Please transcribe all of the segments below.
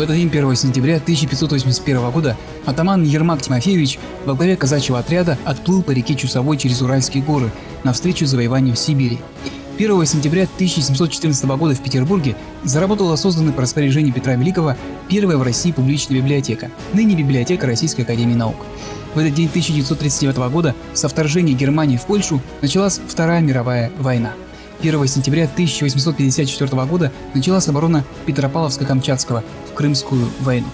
этот день 1 сентября 1581 года атаман Ермак Тимофеевич во главе казачьего отряда отплыл по реке Чусовой через Уральские горы навстречу завоеванию Сибири. 1 сентября 1714 года в Петербурге заработала созданная по распоряжению Петра Великого первая в России публичная библиотека, ныне библиотека Российской академии наук. В этот день 1939 года со вторжения Германии в Польшу началась Вторая мировая война. 1 сентября 1854 года началась оборона Петропавловска-Камчатского в Крымскую войну.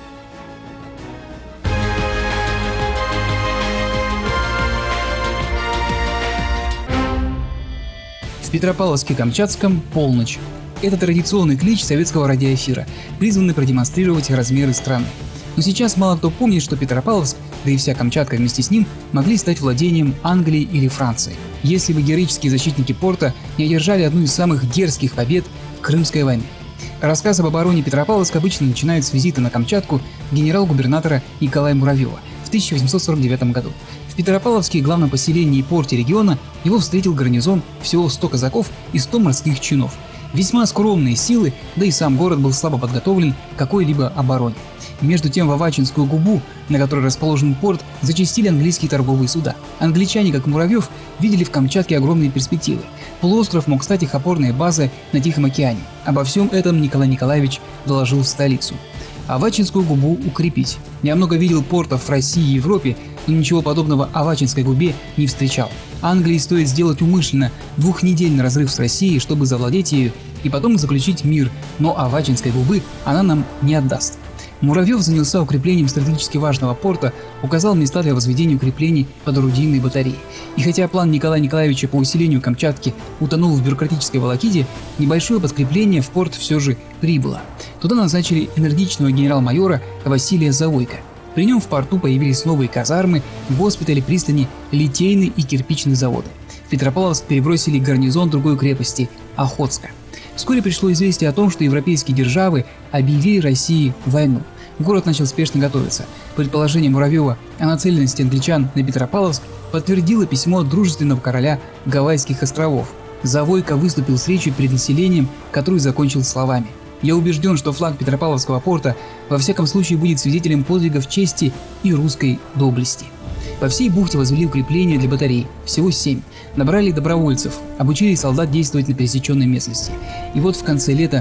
В Петропавловске-Камчатском полночь. Это традиционный клич советского радиоэфира, призванный продемонстрировать размеры страны. Но сейчас мало кто помнит, что Петропавловск, да и вся Камчатка вместе с ним, могли стать владением Англии или Франции, если бы героические защитники порта не одержали одну из самых дерзких побед Крымской войны. Рассказ об обороне Петропавловска обычно начинают с визита на Камчатку генерал-губернатора Николая Муравьева в 1849 году. В Петропавловске, главном поселении и порте региона, его встретил гарнизон всего 100 казаков и 100 морских чинов. Весьма скромные силы, да и сам город был слабо подготовлен к какой-либо обороне. Между тем в Авачинскую губу, на которой расположен порт, зачастили английские торговые суда. Англичане, как Муравьев, видели в Камчатке огромные перспективы. Полуостров мог стать их опорной базой на Тихом океане. Обо всем этом Николай Николаевич доложил в столицу. Авачинскую губу укрепить. Я много видел портов в России и Европе, но ничего подобного Авачинской губе не встречал. Англии стоит сделать умышленно двухнедельный разрыв с Россией, чтобы завладеть ею и потом заключить мир, но Авачинской губы она нам не отдаст. Муравьев занялся укреплением стратегически важного порта, указал места для возведения укреплений под орудийные батареи. И хотя план Николая Николаевича по усилению Камчатки утонул в бюрократической волоките, небольшое подкрепление в порт все же прибыло. Туда назначили энергичного генерал-майора Василия Завойко. При нем в порту появились новые казармы, госпитали, пристани, литейные и кирпичные заводы. В Петропавловск перебросили гарнизон другой крепости – Охотска. Вскоре пришло известие о том, что европейские державы объявили России войну. Город начал спешно готовиться. Предположение Муравьева о нацеленности англичан на Петропавловск подтвердило письмо дружественного короля Гавайских островов. Завойко выступил с речью перед населением, которую закончил словами: «Я убежден, что флаг Петропавловского порта во всяком случае будет свидетелем подвигов чести и русской доблести». По всей бухте возвели укрепления для батарей, всего 7. Набрали добровольцев, обучили солдат действовать на пересеченной местности. И вот в конце лета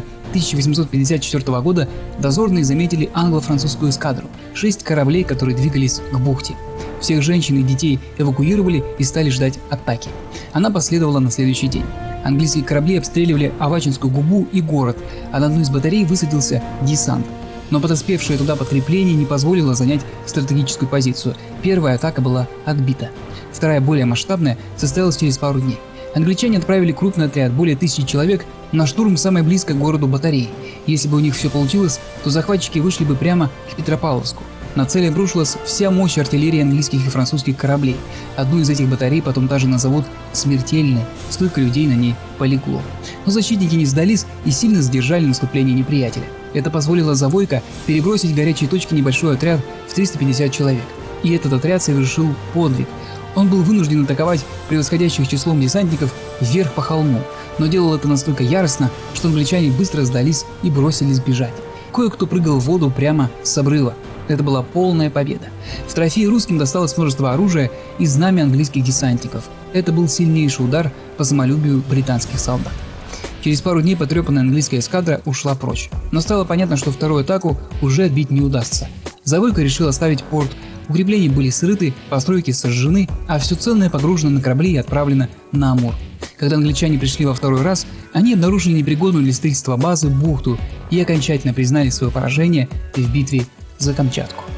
1854 года дозорные заметили англо-французскую эскадру, 6 кораблей, которые двигались к бухте. Всех женщин и детей эвакуировали и стали ждать атаки. Она последовала на следующий день. Английские корабли обстреливали Авачинскую губу и город, а на одну из батарей высадился десант. Но подоспевшее туда подкрепление не позволило занять стратегическую позицию. Первая атака была отбита. Вторая, более масштабная, состоялась через пару дней. Англичане отправили крупный отряд, более 1000 человек, на штурм самой близкой к городу батареи. Если бы у них все получилось, то захватчики вышли бы прямо к Петропавловску. На цель обрушилась вся мощь артиллерии английских и французских кораблей. Одну из этих батарей потом даже назовут смертельной, столько людей на ней полегло. Но защитники не сдались и сильно задержали наступление неприятеля. Это позволило Завойко перебросить в горячие точки небольшой отряд в 350 человек. И этот отряд совершил подвиг. Он был вынужден атаковать превосходящих числом десантников вверх по холму, но делал это настолько яростно, что англичане быстро сдались и бросились бежать. Кое-кто прыгал в воду прямо с обрыва. Это была полная победа. В трофей русским досталось множество оружия и знамя английских десантников. Это был сильнейший удар по самолюбию британских солдат. Через пару дней потрепанная английская эскадра ушла прочь. Но стало понятно, что вторую атаку уже отбить не удастся. Завойко решил оставить порт. Укрепления были срыты, постройки сожжены, а все ценное погружено на корабли и отправлено на Амур. Когда англичане пришли во второй раз, они обнаружили непригодную для строительства базы бухту и окончательно признали свое поражение в битве за Камчатку.